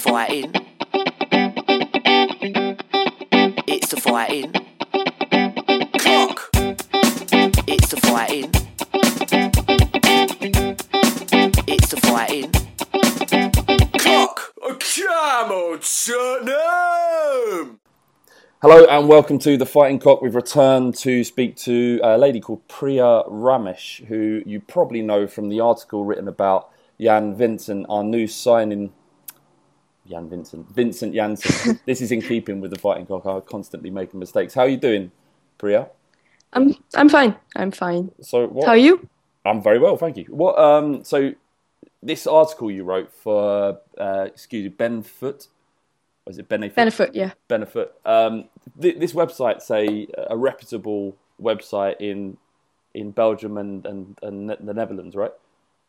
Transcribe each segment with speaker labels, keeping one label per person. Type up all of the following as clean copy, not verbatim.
Speaker 1: fighting. It's the fighting. Clock. It's the fighting. It's the fighting. Clock. Come on, Tottenham.
Speaker 2: Hello and welcome to The Fighting Cock. We've returned to speak to a lady called Priya Ramesh, who you probably know from the article written about Jan Vincent, our new signing. Vincent Janssen. This is in keeping with The Fighting Cock. I'm constantly making mistakes. How are you doing, Priya?
Speaker 3: I'm fine. I'm fine.
Speaker 2: So what,
Speaker 3: how are you?
Speaker 2: I'm very well, thank you. What? So this article you wrote for Benfoot. Was it Benefit?
Speaker 3: Benefit, yeah.
Speaker 2: Benefit. This website's a reputable website in Belgium and the Netherlands, right?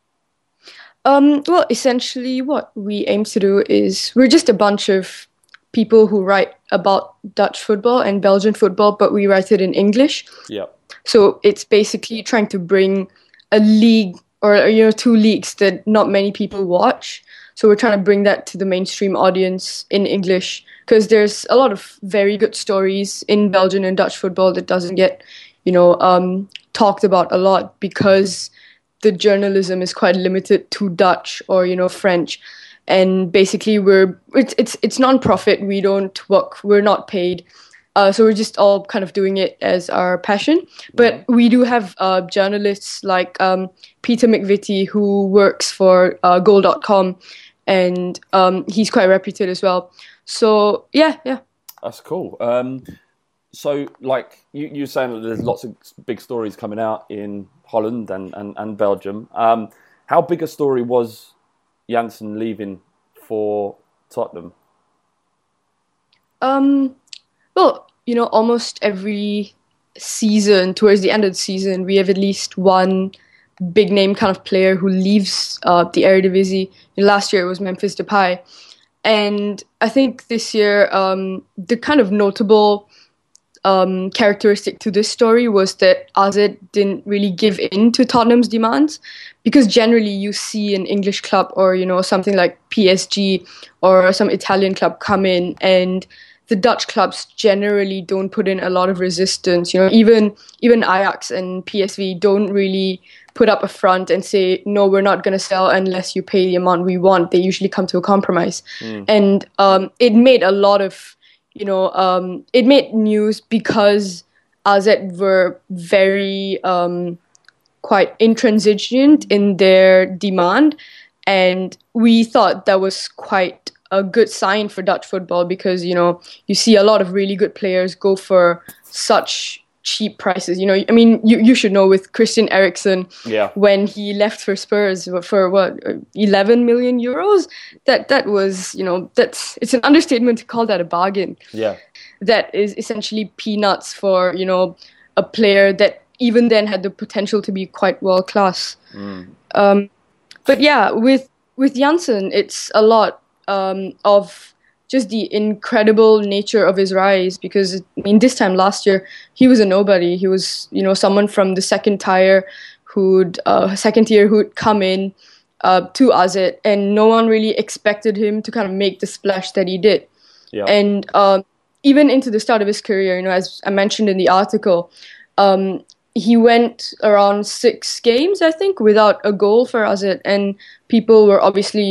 Speaker 3: Well, essentially what we aim to do is we're just a bunch of people who write about Dutch football and Belgian football, but we write it in English.
Speaker 2: Yeah.
Speaker 3: So it's basically trying to bring a league or two leagues that not many people watch. So we're trying to bring that to the mainstream audience in English because there's a lot of very good stories in Belgian and Dutch football that doesn't get, talked about a lot because the journalism is quite limited to Dutch or, French. And basically it's non-profit. We don't work. We're not paid. So we're just all kind of doing it as our passion. But we do have journalists like Peter McVitie, who works for Goal.com. And he's quite reputed as well. So, yeah.
Speaker 2: That's cool. So, like, you're saying that there's lots of big stories coming out in Holland and Belgium. How big a story was Janssen leaving for Tottenham?
Speaker 3: Well, almost every season, towards the end of the season, we have at least one big name kind of player who leaves the Eredivisie. Last year it was Memphis Depay. And I think this year the kind of notable characteristic to this story was that AZ didn't really give in to Tottenham's demands, because generally you see an English club or something like PSG or some Italian club come in, and the Dutch clubs generally don't put in a lot of resistance. Even Ajax and PSV don't really put up a front and say, no, we're not going to sell unless you pay the amount we want. They usually come to a compromise. And it made a lot of, it made news because AZ were very quite intransigent in their demand. And we thought that was quite a good sign for Dutch football because, you see a lot of really good players go for such cheap prices. You should know with Christian Eriksen, when he left for Spurs for 11 million euros, that was, it's an understatement to call that a bargain.
Speaker 2: Yeah.
Speaker 3: That is essentially peanuts for, a player that even then had the potential to be quite world class. But yeah, with Janssen, it's a lot of just the incredible nature of his rise, because this time last year he was a nobody. He was someone from the second tier who'd come in to AZ, and no one really expected him to kind of make the splash that he did. And even into the start of his career, as I mentioned in the article, he went around 6 games, I think, without a goal for AZ, and people were obviously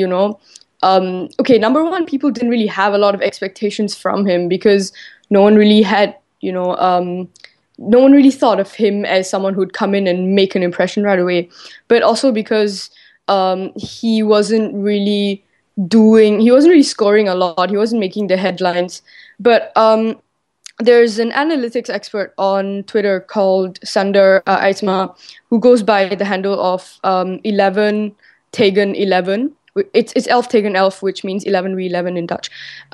Speaker 3: number one, people didn't really have a lot of expectations from him because no one really had, no one really thought of him as someone who'd come in and make an impression right away. But also because he wasn't really scoring a lot. He wasn't making the headlines. But there's an analytics expert on Twitter called Sander Eidsma, who goes by the handle of 11 Tegen 11. It's Elf Tegen Elf, which means 11v11 in Dutch.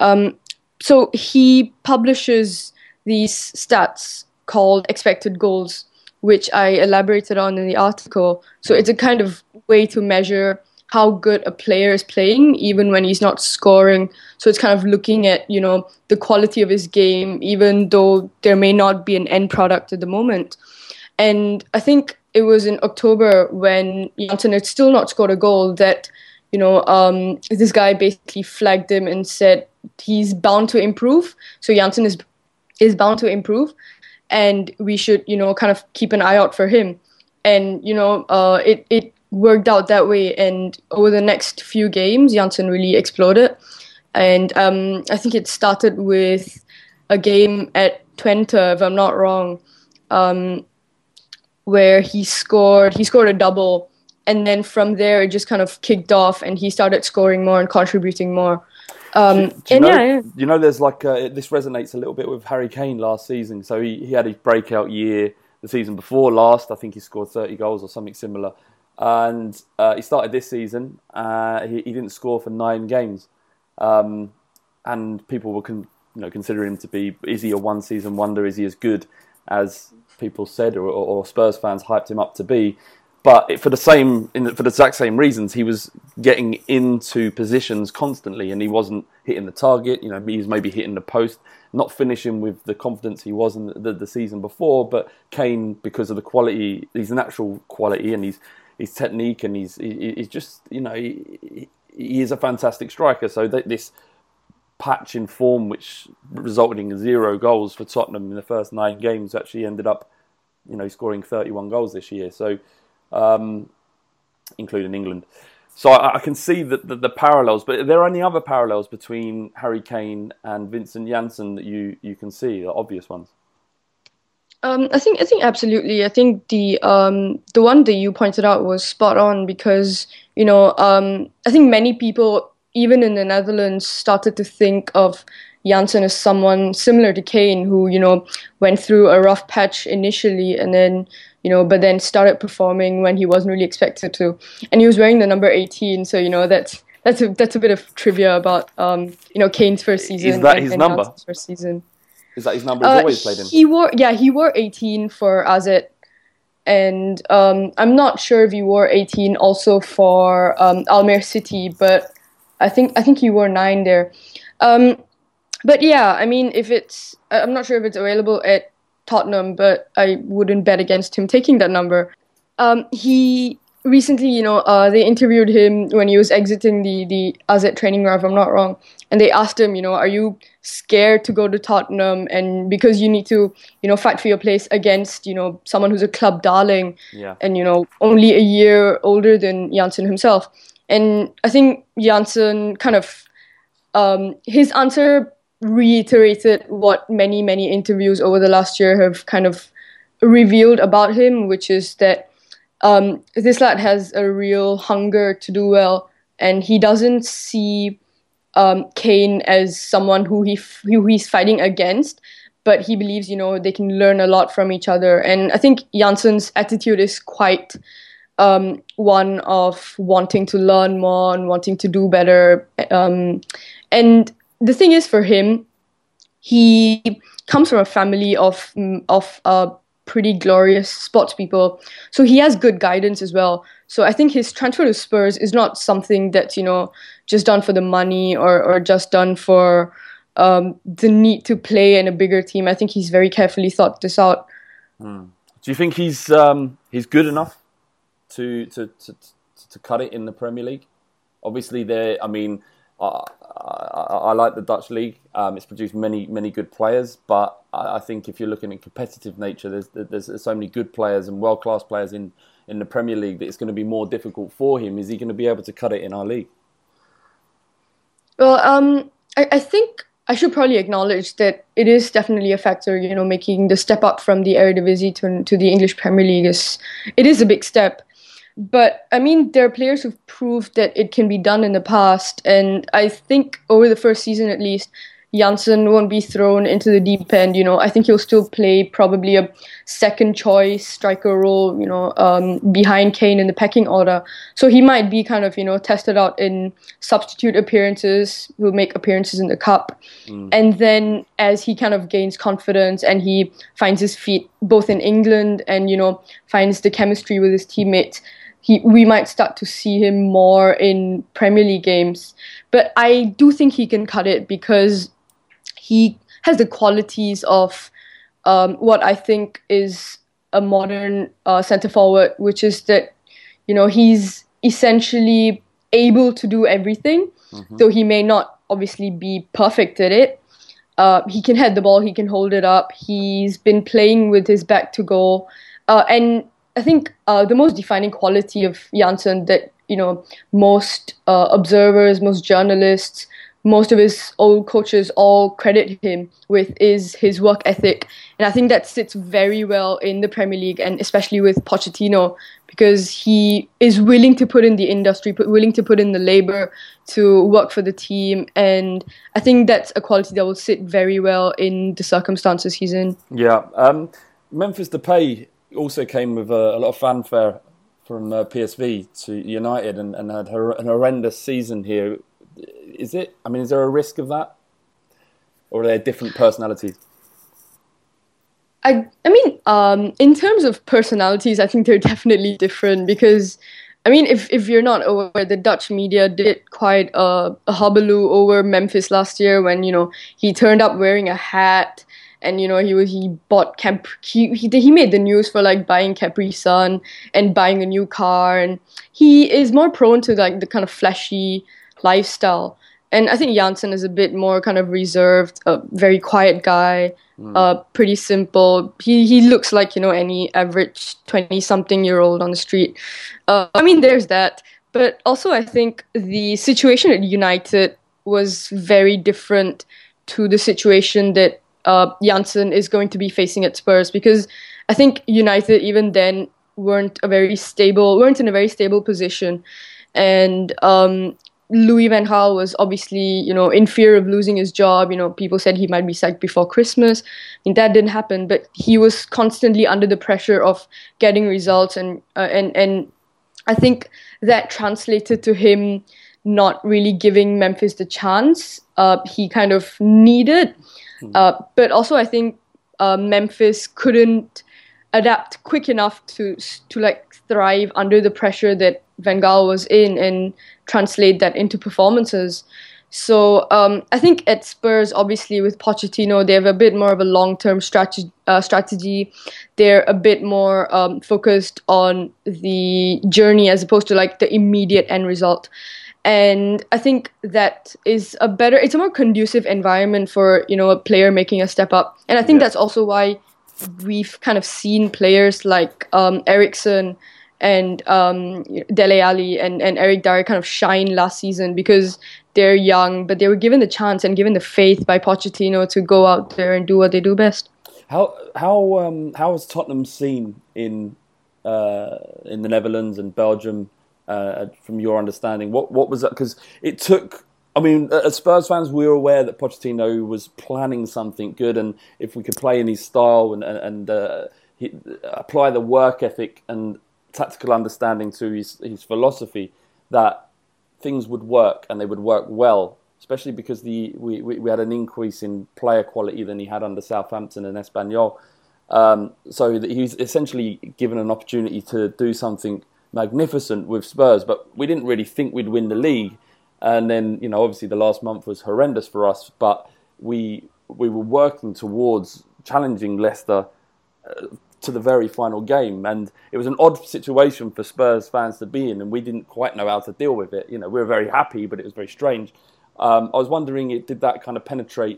Speaker 3: So he publishes these stats called expected goals, which I elaborated on in the article. So it's a kind of way to measure how good a player is playing, even when he's not scoring. So it's kind of looking at, the quality of his game, even though there may not be an end product at the moment. And I think it was in October when Janssen had still not scored a goal that this guy basically flagged him and said he's bound to improve. So Janssen is bound to improve, and we should, kind of keep an eye out for him. And, it worked out that way. And over the next few games, Janssen really exploded. And I think it started with a game at Twente, if I'm not wrong, where he scored a double. And then from there, it just kind of kicked off, and he started scoring more and contributing more.
Speaker 2: You know, there's this resonates a little bit with Harry Kane last season. So he had his breakout year the season before last. I think he scored 30 goals or something similar. And he started this season. He didn't score for 9 games. And people were consider him to be, is he a one-season wonder? Is he as good as people said or Spurs fans hyped him up to be? But for the exact same reasons, he was getting into positions constantly, and he wasn't hitting the target. He was maybe hitting the post, not finishing with the confidence he was in the season before. But Kane, because of the quality, his natural quality and his technique, and he's just he is a fantastic striker. So this patch in form, which resulted in 0 goals for Tottenham in the first 9 games, actually ended up scoring 31 goals this year. So. Including England. So I can see the parallels, but are there any other parallels between Harry Kane and Vincent Janssen that you can see, the obvious ones?
Speaker 3: I think absolutely. I think the one that you pointed out was spot on because I think many people, even in the Netherlands, started to think of Janssen as someone similar to Kane, who went through a rough patch initially, and then but then started performing when he wasn't really expected to, and he was wearing the number 18. So that's a bit of trivia about Kane's first season.
Speaker 2: Is that his number?
Speaker 3: Janssen's first season.
Speaker 2: Is that his number he's always played in?
Speaker 3: He wore 18 for AZ, and I'm not sure if he wore 18 also for Almere City, but I think he wore 9 there. But yeah, I mean, I'm not sure if it's available at Tottenham, but I wouldn't bet against him taking that number. He recently, they interviewed him when he was exiting the AZ training ground, if I'm not wrong, and they asked him, are you scared to go to Tottenham, and because you need to, fight for your place against, someone who's a club darling, and only a year older than Janssen himself. And I think Janssen kind of his answer reiterated what many interviews over the last year have kind of revealed about him, which is that this lad has a real hunger to do well, and he doesn't see Kane as someone who he's fighting against, but he believes they can learn a lot from each other. And I think Janssen's attitude is quite one of wanting to learn more and wanting to do better, and the thing is, for him, he comes from a family of pretty glorious sports people, so he has good guidance as well. So I think his transfer to Spurs is not something that's just done for the money or just done for the need to play in a bigger team. I think he's very carefully thought this out.
Speaker 2: Do you think he's good enough to cut it in the Premier League? Obviously, I like the Dutch league. It's produced many good players, but I think if you're looking at competitive nature, there's so many good players and world-class players in the Premier League that it's going to be more difficult for him. Is he going to be able to cut it in our league?
Speaker 3: Well, I think I should probably acknowledge that it is definitely a factor. Making the step up from the Eredivisie to the English Premier League is a big step. But, I mean, there are players who've proved that it can be done in the past. And I think over the first season, at least, Janssen won't be thrown into the deep end. I think he'll still play probably a second choice striker role, behind Kane in the pecking order. So he might be kind of, tested out in substitute appearances, will make appearances in the cup. And then as he kind of gains confidence and he finds his feet both in England and, finds the chemistry with his teammates, we might start to see him more in Premier League games. But I do think he can cut it because he has the qualities of what I think is a modern centre forward, which is that, he's essentially able to do everything. Though he may not obviously be perfect at it. He can head the ball, he can hold it up. He's been playing with his back to goal. And I think the most defining quality of Janssen that, most observers, most journalists, most of his old coaches all credit him with is his work ethic. And I think that sits very well in the Premier League, and especially with Pochettino, because he is willing to put in the industry, willing to put in the labor to work for the team. And I think that's a quality that will sit very well in the circumstances he's in.
Speaker 2: Yeah. Memphis Depay also came with a lot of fanfare from PSV to United and had an horrendous season here. Is there a risk of that? Or are there different personalities?
Speaker 3: In terms of personalities, I think they're definitely different because, if you're not aware, the Dutch media did quite a hullabaloo over Memphis last year when, he turned up wearing a hat and, he bought he made the news for like buying Capri Sun and buying a new car, and he is more prone to like the kind of flashy lifestyle. And I think Janssen is a bit more kind of reserved, a very quiet guy, pretty simple. He looks like, any average 20-something-year-old on the street. There's that. But also I think the situation at United was very different to the situation that Janssen is going to be facing at Spurs, because I think United even then weren't in a very stable position. And Louis van Gaal was obviously, in fear of losing his job. People said he might be sacked before Christmas. That didn't happen, but he was constantly under the pressure of getting results, and I think that translated to him not really giving Memphis the chance he kind of needed. But also I think Memphis couldn't adapt quick enough to like thrive under the pressure that Van Gaal was in and translate that into performances. So I think at Spurs, obviously with Pochettino, they have a bit more of a long-term strategy. They're a bit more focused on the journey as opposed to like the immediate end result. And I think that is it's a more conducive environment for, a player making a step up. And I think that's also why we've kind of seen players like Eriksen and Dele Alli and Eric Dyer kind of shine last season, because they're young, but they were given the chance and given the faith by Pochettino to go out there and do what they do best.
Speaker 2: How was Tottenham seen in the Netherlands and Belgium, from your understanding? What was that? Because it took. As Spurs fans, we were aware that Pochettino was planning something good, and if we could play in his style and apply the work ethic and tactical understanding to his philosophy, that things would work and they would work well, especially because we had an increase in player quality than he had under Southampton and Espanyol. So that he was essentially given an opportunity to do something magnificent with Spurs, but we didn't really think we'd win the league. And then, obviously the last month was horrendous for us, but we were working towards challenging Leicester to the very final game. And it was an odd situation for Spurs fans to be in, and we didn't quite know how to deal with it. We were very happy, but it was very strange. I was wondering, did that kind of penetrate?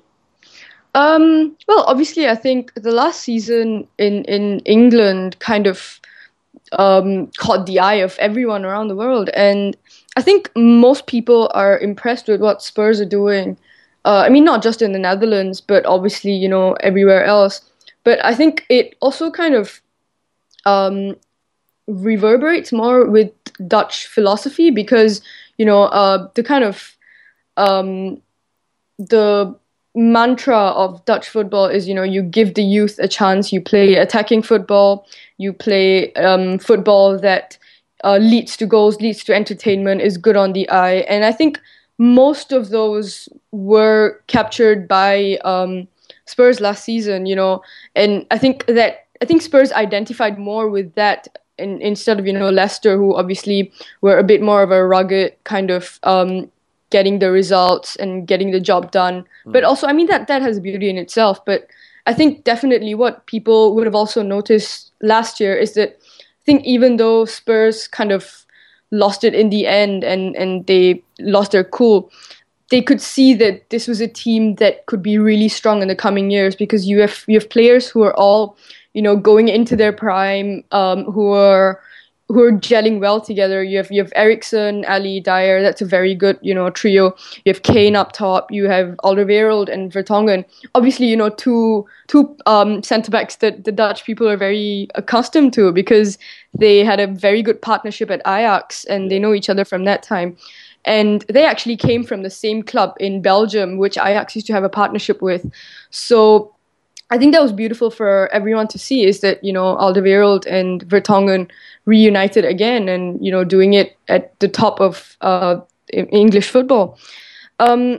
Speaker 3: Well, obviously, I think the last season in England kind of caught the eye of everyone around the world. And I think most people are impressed with what Spurs are doing. Not just in the Netherlands, but obviously, everywhere else. But I think it also kind of reverberates more with Dutch philosophy, because, the kind of the mantra of Dutch football is, you give the youth a chance, you play attacking football, you play football that leads to goals, leads to entertainment, is good on the eye. And I think most of those were captured by Spurs last season, and I think Spurs identified more with that instead of, Leicester, who obviously were a bit more of a rugged kind of getting the results and getting the job done. But also, that has beauty in itself. But I think definitely what people would have also noticed last year is that I think even though Spurs kind of lost it in the end and they lost their cool, they could see that this was a team that could be really strong in the coming years, because you have players who are all, going into their prime, who are gelling well together. You have Eriksson, Ali, Dyer. That's a very good, trio. You have Kane up top. You have Alderweireld and Vertonghen. Obviously, two centre backs that the Dutch people are very accustomed to, because they had a very good partnership at Ajax and they know each other from that time. And they actually came from the same club in Belgium, which Ajax used to have a partnership with. So I think that was beautiful for everyone to see, is that, Alderweireld and Vertonghen reunited again and, doing it at the top of English football. And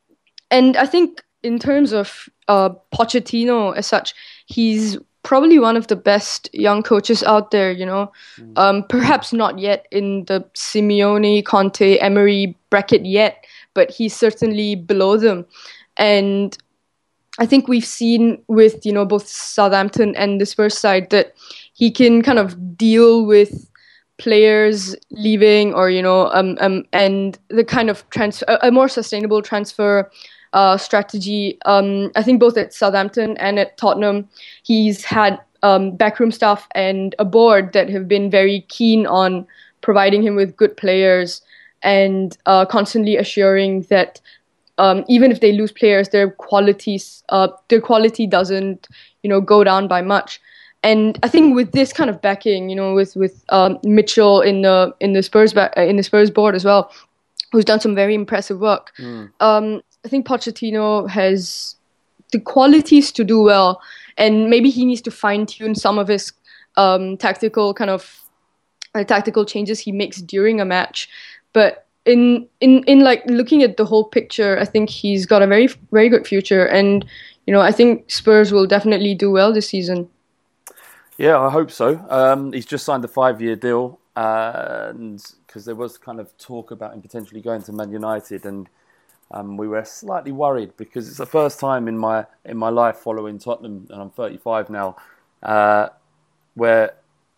Speaker 3: I think in terms of Pochettino as such, he's probably one of the best young coaches out there, perhaps not yet in the Simeone, Conte, Emery bracket yet, but he's certainly below them. And I think we've seen with, both Southampton and the Spurs side that he can kind of deal with players leaving, or, and the kind of a more sustainable transfer strategy. I think both at Southampton and at Tottenham, he's had backroom staff and a board that have been very keen on providing him with good players and constantly assuring that even if they lose players, their quality doesn't, go down by much. And I think with this kind of backing, with Mitchell in the Spurs board as well, who's done some very impressive work. I think Pochettino has the qualities to do well, and maybe he needs to fine tune some of his tactical changes he makes during a match. But in like looking at the whole picture, I think he's got a very, very good future, and I think Spurs will definitely do well this season.
Speaker 2: Yeah, I hope so. He's just signed a 5-year deal, and because there was kind of talk about him potentially going to Man United, and we were slightly worried because it's the first time in my life following Tottenham, and I'm 35 now, where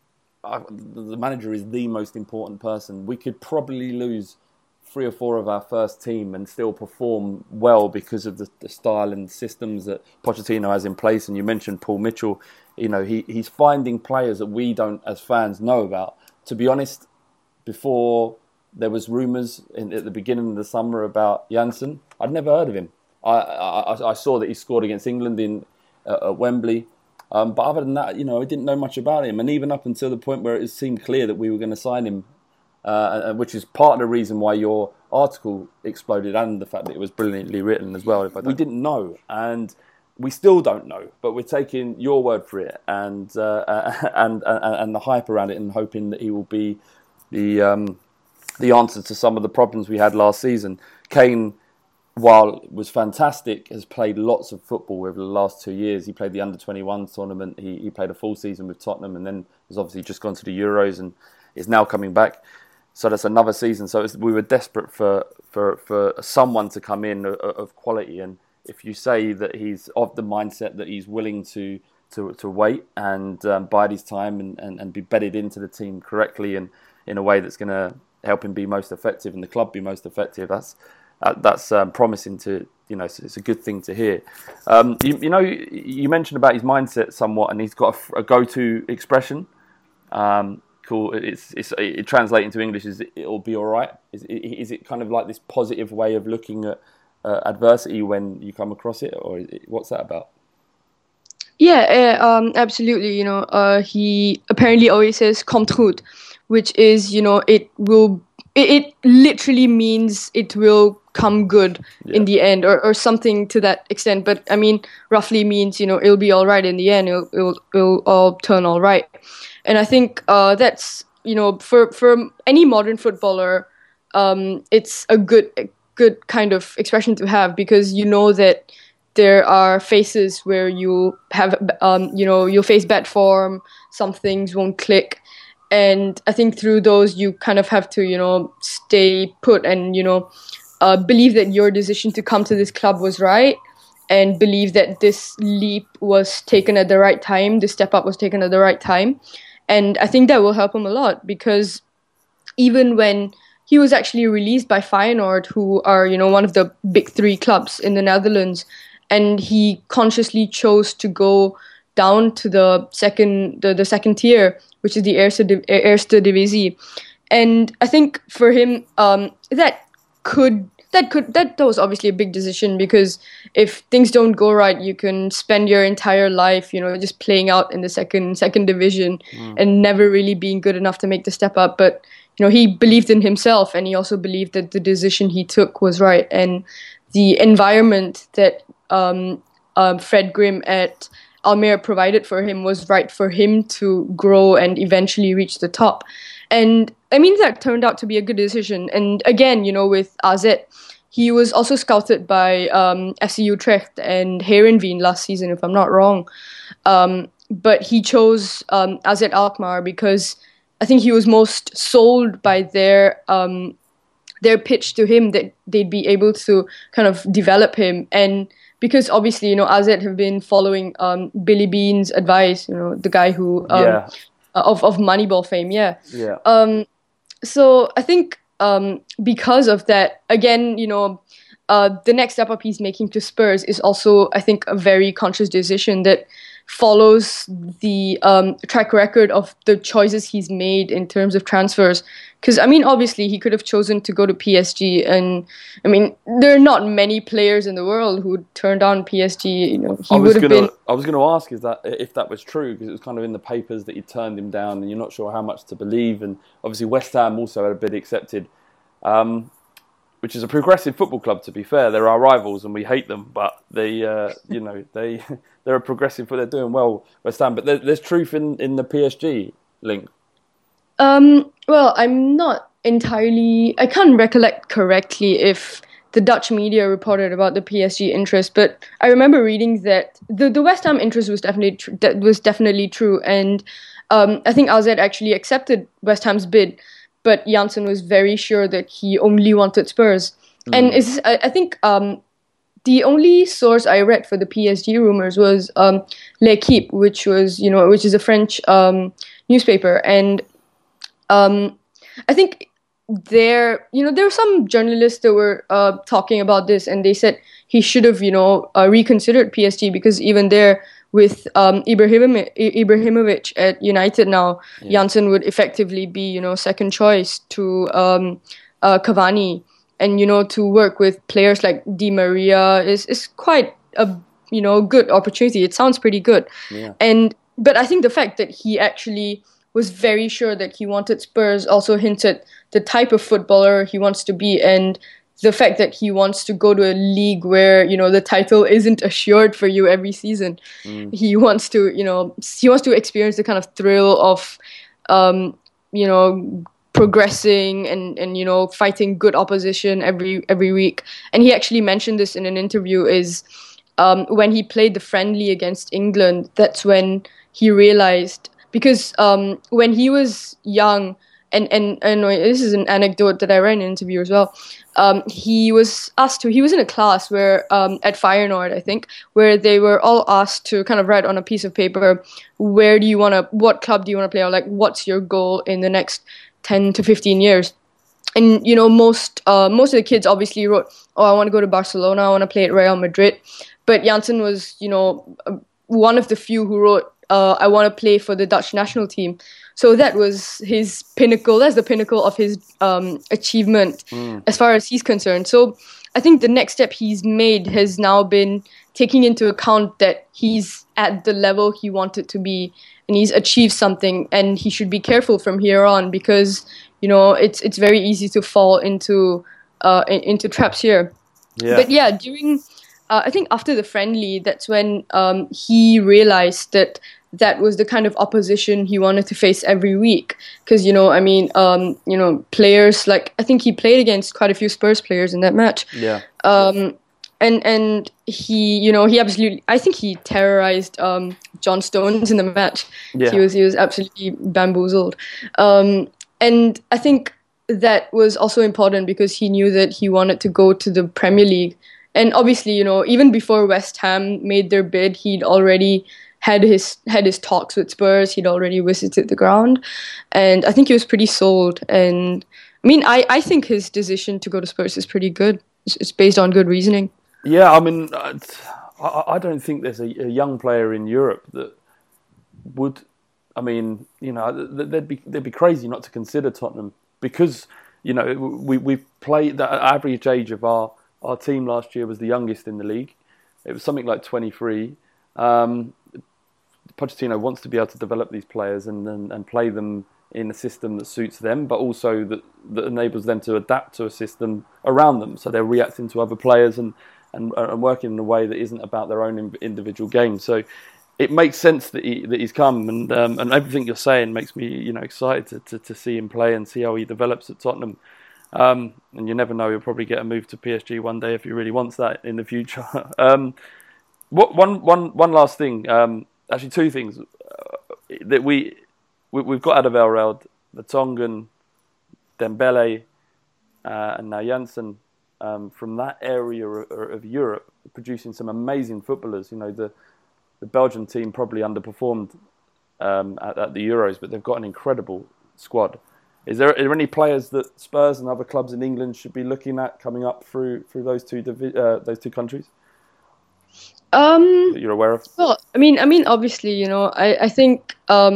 Speaker 2: the manager is the most important person. We could probably lose 3 or 4 of our first team and still perform well because of the style and systems that Pochettino has in place. And you mentioned Paul Mitchell. He's finding players that we don't, as fans, know about. To be honest, before there was rumours at the beginning of the summer about Janssen, I'd never heard of him. I saw that he scored against England at Wembley. But other than that, I didn't know much about him. And even up until the point where it seemed clear that we were going to sign him, which is part of the reason why your article exploded, and the fact that it was brilliantly written as well. We didn't know, and we still don't know. But we're taking your word for it, and the hype around it, and hoping that he will be the answer to some of the problems we had last season. Kane, while was fantastic, has played lots of football over the last 2 years. He played the under-21 tournament. He played a full season with Tottenham, and then has obviously just gone to the Euros and is now coming back. So that's another season. So we were desperate for someone to come in of quality. And if you say that he's of the mindset that he's willing to wait and bide his time and be bedded into the team correctly and in a way that's going to help him be most effective and the club be most effective, that's promising to, it's a good thing to hear. You mentioned about his mindset somewhat, and he's got a go-to expression. Cool. It translates into English is "it'll be all right." Is it kind of like this positive way of looking at adversity when you come across it, or what's that about?
Speaker 3: Yeah, absolutely. He apparently always says "komt goed," which is, it literally means it will come good in the end, or something to that extent. But I mean, roughly means, it'll be all right in the end. It'll all turn all right. And I think that's, for any modern footballer, it's a good kind of expression to have, because that there are phases where you have, you'll face bad form, some things won't click. And I think through those, you kind of have to, stay put and, believe that your decision to come to this club was right, and believe that this leap was taken at the right time, the step up was taken at the right time. And I think that will help him a lot, because even when he was actually released by Feyenoord, who are, one of the big three clubs in the Netherlands, and he consciously chose to go down to the second tier, which is the Eerste Divisie. And I think for him, that was obviously a big decision, because if things don't go right, you can spend your entire life, just playing out in the second division and never really being good enough to make the step up. But he believed in himself, and he also believed that the decision he took was right, and the environment that Fred Grimm at Almere provided for him was right for him to grow and eventually reach the top. And I mean, that turned out to be a good decision. And again, with AZ, he was also scouted by FC Utrecht and Heerenveen last season, if I'm not wrong. But he chose AZ Alkmaar because I think he was most sold by their pitch to him that they'd be able to kind of develop him. And because obviously, AZ have been following Billy Beane's advice, the guy who of Moneyball fame, yeah. So I think because of that, again, the next step up he's making to Spurs is also, I think, a very conscious decision that follows the track record of the choices he's made in terms of transfers. Because, I mean, obviously he could have chosen to go to PSG, and I mean, there are not many players in the world who turned down PSG. I was
Speaker 2: going to ask if that was true, because it was kind of in the papers that he turned him down, and you're not sure how much to believe. And obviously West Ham also had a bid accepted, which is a progressive football club. To be fair, they're our rivals and we hate them, but they, they're a progressive. They're doing well, West Ham. But there's truth in the PSG link.
Speaker 3: Well, I'm not entirely... I can't recollect correctly if the Dutch media reported about the PSG interest, but I remember reading that the West Ham interest was definitely true, and I think AZ actually accepted West Ham's bid, but Janssen was very sure that he only wanted Spurs. And I think the only source I read for the PSG rumors was L'Équipe, which is a French newspaper, and I think there were some journalists that were talking about this, and they said he should have, reconsidered PSG, because even there with Ibrahimovic at United now, Janssen would effectively be, second choice to Cavani, and to work with players like Di Maria is quite a good opportunity. It sounds pretty good, but I think the fact that he actually was very sure that he wanted Spurs also hinted the type of footballer he wants to be, and the fact that he wants to go to a league where the title isn't assured for you every season. He wants to experience the kind of thrill of progressing and fighting good opposition every week. And he actually mentioned this in an interview, is when he played the friendly against England, that's when he realized. Because when he was young, and this is an anecdote that I read in an interview as well, he was in a class where at Feyenoord, I think, where they were all asked to kind of write on a piece of paper, what club do you want to play, or like, what's your goal in the next 10 to 15 years? And most of the kids obviously wrote, I want to go to Barcelona, I want to play at Real Madrid. But Janssen was one of the few who wrote, I want to play for the Dutch national team. So that was his pinnacle. That's the pinnacle of his achievement as far as he's concerned. So I think the next step he's made has now been taking into account that he's at the level he wanted to be, and he's achieved something, and he should be careful from here on, because it's very easy to fall into traps here. But yeah, during I think after the friendly, that's when he realized that was the kind of opposition he wanted to face every week. Because, players like, I think he played against quite a few Spurs players in that match. Yeah. And he absolutely, I think he terrorized John Stones in the match. Yeah. He was absolutely bamboozled. And I think that was also important because he knew that he wanted to go to the Premier League. And obviously, even before West Ham made their bid, he'd already had his talks with Spurs. He'd already visited the ground, and I think he was pretty sold. And I mean, I think his decision to go to Spurs is pretty good. It's based on good reasoning.
Speaker 2: Yeah, I mean, I don't think there's a young player in Europe that would. I mean, you know, they'd be crazy not to consider Tottenham because, you know, we've played. The average age of our team last year was the youngest in the league. It was something like 23. Pochettino wants to be able to develop these players and play them in a system that suits them, but also that enables them to adapt to a system around them. So they're reacting to other players and working in a way that isn't about their own individual game. So it makes sense that he's come, and everything you're saying makes me, you know, excited to see him play and see how he develops at Tottenham. And you never know, he'll probably get a move to PSG one day if he really wants that in the future. One last thing, actually two things that we've got out of Elreld, Vertonghen, Dembele, and now Janssen, from that area of Europe, producing some amazing footballers. You know, the Belgian team probably underperformed at the Euros, but they've got an incredible squad. Are there any players that Spurs and other clubs in England should be looking at coming up through those two countries? That you're aware of?
Speaker 3: Well, I mean, obviously, you know, I think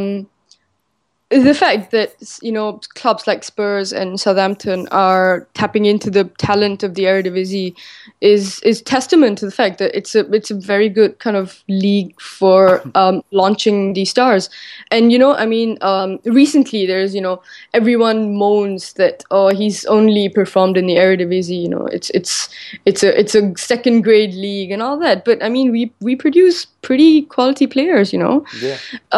Speaker 3: the fact that, you know, clubs like Spurs and Southampton are tapping into the talent of the Eredivisie is testament to the fact that it's a very good kind of league for launching these stars. And, you know, I mean, recently there's, you know, everyone moans that, oh, he's only performed in the Eredivisie, you know, it's a second grade league and all that. But I mean, we produce pretty quality players, you know.
Speaker 2: Yeah.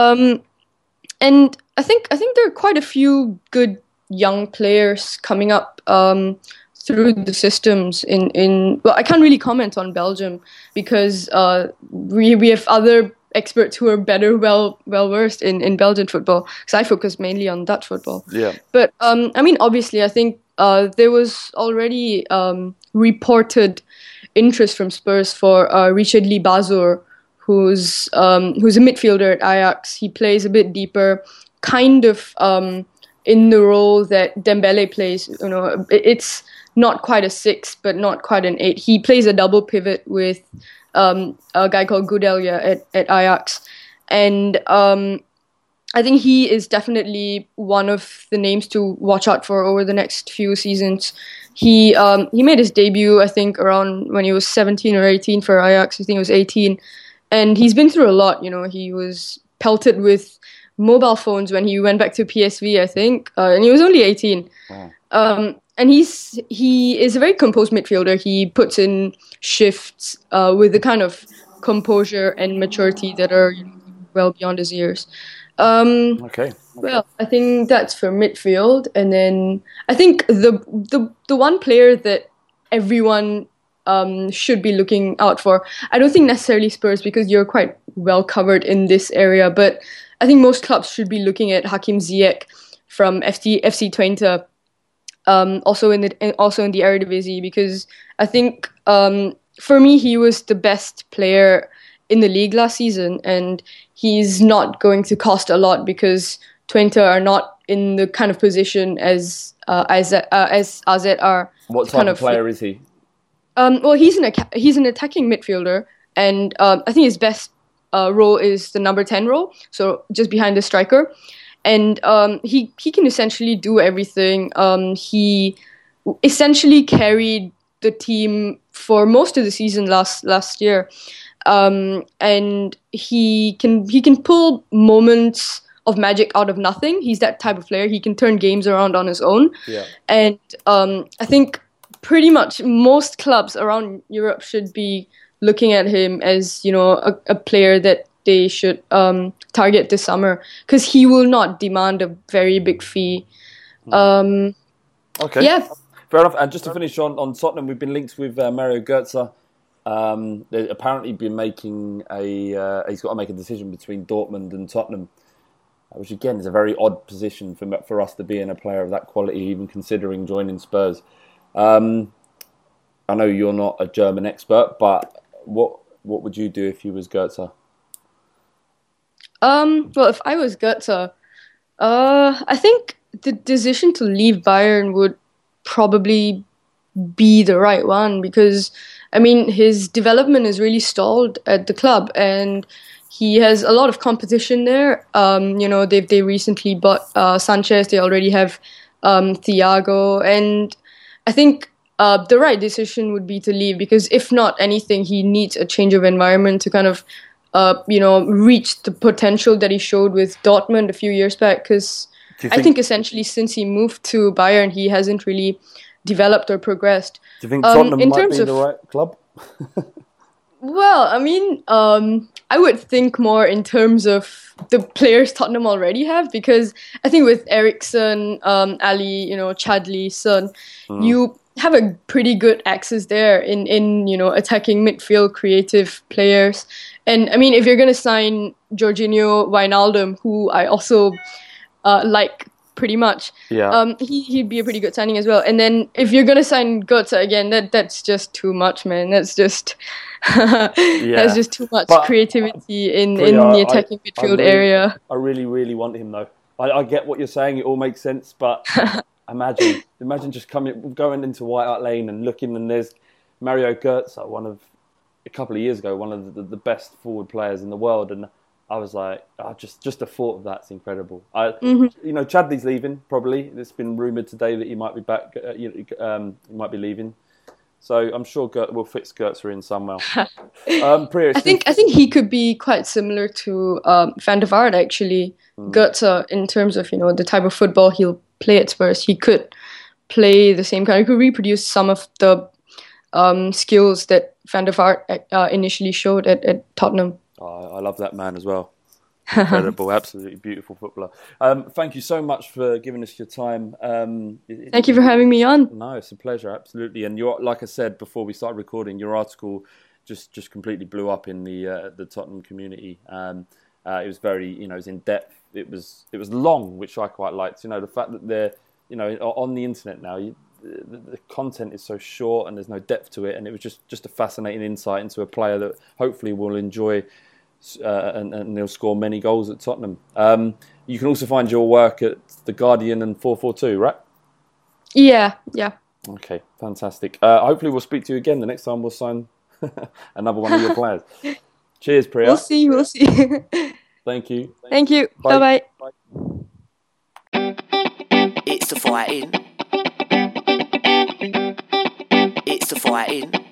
Speaker 3: And I think there are quite a few good young players coming up through the systems in well, I can't really comment on Belgium because we have other experts who are well versed in Belgian football, because I focus mainly on Dutch football.
Speaker 2: Yeah.
Speaker 3: But I mean, obviously, I think there was already reported interest from Spurs for Richard Lee Bazur, who's a midfielder at Ajax. He plays a bit deeper, kind of in the role that Dembele plays. You know, it's not quite a 6, but not quite an 8. He plays a double pivot with a guy called Goudelje at Ajax, and I think he is definitely one of the names to watch out for over the next few seasons. He made his debut, I think, around when he was 17 or 18 for Ajax. I think it was 18. And he's been through a lot, you know. He was pelted with mobile phones when he went back to PSV, I think, and he was only 18. Wow. And he is a very composed midfielder. He puts in shifts with the kind of composure and maturity that are, you know, well beyond his years.
Speaker 2: Okay.
Speaker 3: Well, I think that's for midfield, and then I think the one player that everyone should be looking out for. I don't think necessarily Spurs, because you're quite well covered in this area, but I think most clubs should be looking at Hakim Ziyech from FC Twente, also in the Eredivisie, because I think for me he was the best player in the league last season, and he's not going to cost a lot because Twente are not in the kind of position as AZ are.
Speaker 2: What type of player is he?
Speaker 3: Well, he's an attacking midfielder, and I think his best role is the number 10 role, so just behind the striker. And he can essentially do everything. He essentially carried the team for most of the season last year, and he can pull moments of magic out of nothing. He's that type of player. He can turn games around on his own. Yeah. And I think pretty much most clubs around Europe should be looking at him as, you know, a player that they should target this summer, because he will not demand a very big fee.
Speaker 2: Okay.
Speaker 3: Yeah.
Speaker 2: Fair enough. And just to finish on Tottenham, we've been linked with Mario Götze. They've apparently been making he's got to make a decision between Dortmund and Tottenham, which again is a very odd position for us to be in, a player of that quality, even considering joining Spurs. I know you're not a German expert, but what would you do if you was Götze?
Speaker 3: Well, if I was Götze, I think the decision to leave Bayern would probably be the right one because, I mean, his development is really stalled at the club, and he has a lot of competition there. They recently bought Sanchez. They already have Thiago, and I think the right decision would be to leave because if not anything, he needs a change of environment to kind of reach the potential that he showed with Dortmund a few years back. Because I think essentially since he moved to Bayern, he hasn't really developed or progressed.
Speaker 2: Do you think Tottenham
Speaker 3: in
Speaker 2: might
Speaker 3: terms
Speaker 2: be
Speaker 3: of
Speaker 2: the right club?
Speaker 3: Well, I mean, I would think more in terms of the players Tottenham already have, because I think with Eriksen, Ali, Chadli, Son, you have a pretty good access there in attacking midfield creative players. And I mean, if you're gonna sign Jorginho Wijnaldum, who I also like pretty much,
Speaker 2: Yeah.
Speaker 3: he'd be a pretty good signing as well. And then if you're gonna sign Götze again, that's just too much, man. That's just that's just too much
Speaker 2: But,
Speaker 3: creativity in
Speaker 2: Priya,
Speaker 3: the attacking midfield area.
Speaker 2: I really, really want him though. I get what you're saying; it all makes sense. But imagine just going into White Hart Lane and looking, and there's Mario Götze, a couple of years ago, one of the best forward players in the world, and I was like, just the thought of that's incredible. Chadley's leaving probably. It's been rumoured today that he might be back. He might be leaving. So I'm sure we'll fix Götze in somewhere. Priya,
Speaker 3: I think he could be quite similar to Van der Vaart actually. Götze, in terms of the type of football he'll play at Spurs, he could play the same kind. He could reproduce some of the skills that Van der Vaart initially showed at Tottenham.
Speaker 2: I love that man as well. Incredible, absolutely beautiful footballer. Thank you so much for giving us your time.
Speaker 3: Thank you for having me on.
Speaker 2: No, it's a pleasure, absolutely. And like I said before we started recording, your article just completely blew up in the Tottenham community. It was very, it was in depth. It was long, which I quite liked. The fact that they're, on the internet now, the content is so short and there's no depth to it, and it was just a fascinating insight into a player that hopefully will enjoy. And they'll score many goals at Tottenham. You can also find your work at The Guardian and 442, right?
Speaker 3: Yeah.
Speaker 2: Okay, fantastic. Hopefully we'll speak to you again the next time we'll sign another one of your players. Cheers, Priya.
Speaker 3: We'll see.
Speaker 2: Thank you.
Speaker 3: Thank you. Bye-bye.
Speaker 1: It's the fighting. It's the fighting.